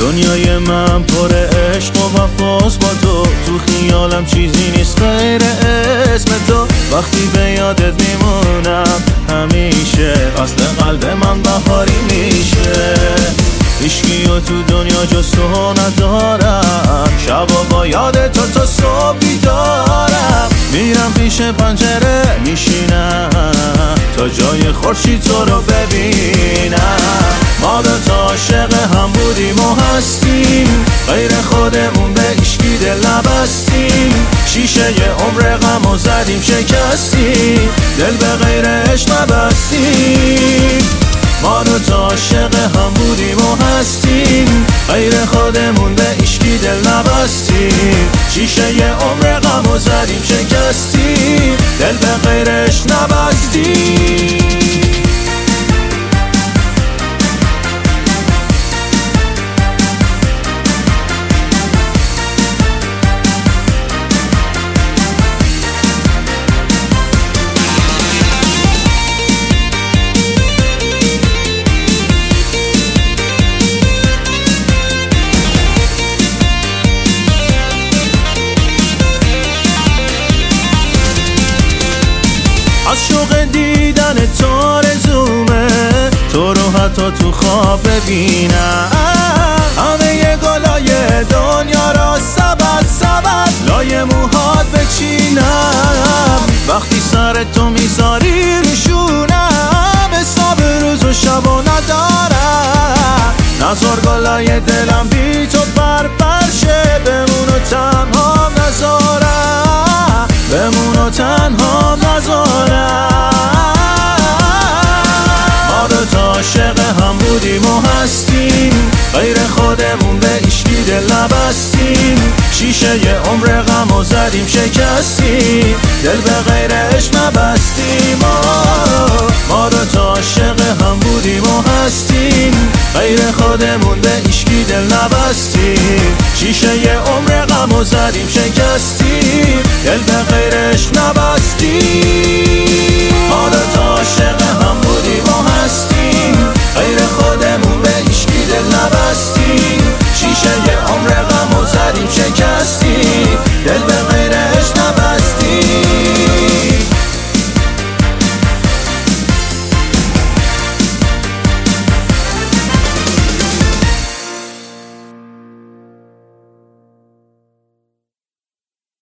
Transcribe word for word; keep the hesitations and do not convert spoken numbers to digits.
دنیای من پر عشق و وفاست با تو، تو خیالم چیزی نیست غیر اسم تو. وقتی به یادت میمونم همیشه، اصل قلب من بهاری میشه. هیچکیو تو دنیا جز تو ندارم، شبا با یاد تو تا صبح بیدارم. میرم پیش پنجره میشینم تا جای خورشید تو رو ببینم. ما دوتا عاشق هم بودیم و هستیم، غیر خودمون به هیچکی دل نبستیم. شیشه ی عمر غم و زدیم شکستیم، دل به غیر عشق نبستیم. ما دوتا عاشق هم بودیم و هستیم، غیر خودمون به هیچکی دل نبستیم. شیشه ی عمر غم و زدیم شکستیم، دل به غیر عشق نبستیم. از شوق دیدن تو آرزومه تو رو حتی تو خواب ببینم. همه گلای دنیا را سبد سبد لای موهات بچینم. وقتی سر تو میذاری روشونم، حساب روز و شب و ندارم. نذار گلای دلم بی تو بر برشه، بمون و تنها نذارم، بمون و تنها نذارم. ما دوتا عاشق هم بودیم و هستیم، غیر خودمون به هیچکی دل نبستیم. شیشه ی عمر غم و زدیم شکستیم، دل به غیر عشق نبستیم. ما دوتا عاشق هم بودیم و هستیم، غیر خودمون به هیچکی دل نبستیم. شیشه ی عمر غم و زدیم شکستیم، دل به غیر عشق نبستیم. ما دوتا عاشق